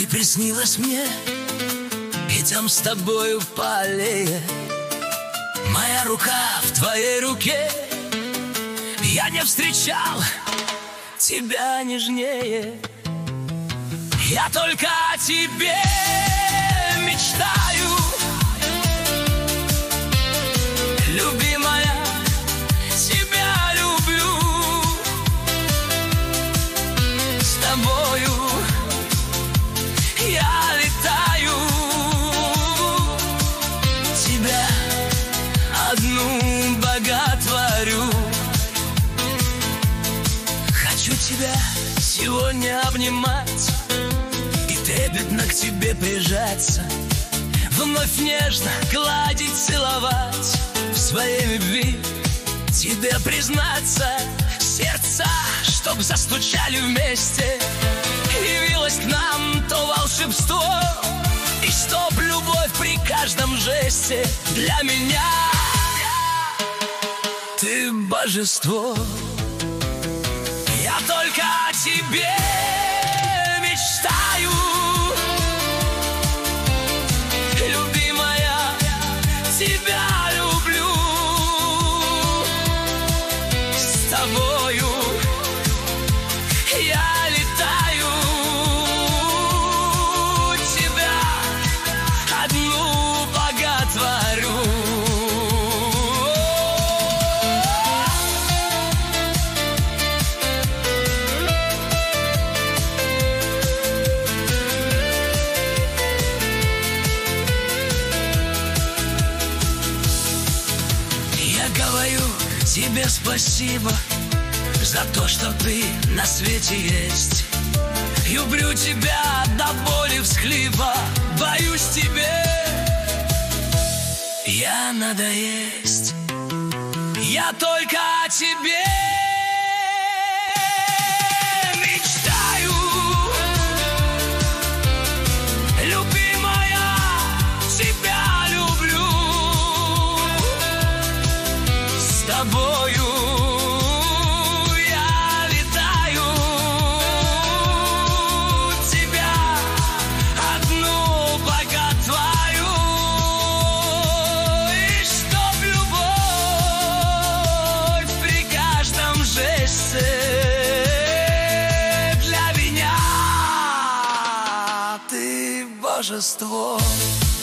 приснилось мне, идем с тобою по аллее, моя рука в твоей руке. Я не встречал тебя нежнее, я только о тебе мечтаю, любимая, тебя люблю. С тобою я летаю, тебя одну боготворю. Хочу тебя сегодня обнимать и трепетно к тебе прижаться, вновь нежно гладить, целовать, в своей любви тебе признаться. Сердца, чтоб застучали вместе, явилось к нам то волшебство, и чтоб любовь при каждом жесте. Для меня ты божество. Я только о тебе мечтаю, любимая, тебя люблю. С тобою я летаю, тебя одну боготворю. Говорю тебе спасибо за то, что ты на свете есть. Люблю тебя до боли всхлипа, боюсь тебе я надоесть. Я только о тебе мечтаю, любимая, тебя люблю. С тобою я летаю, тебя одну боготворю. И чтоб любовь при каждом жесте, для меня ты божество.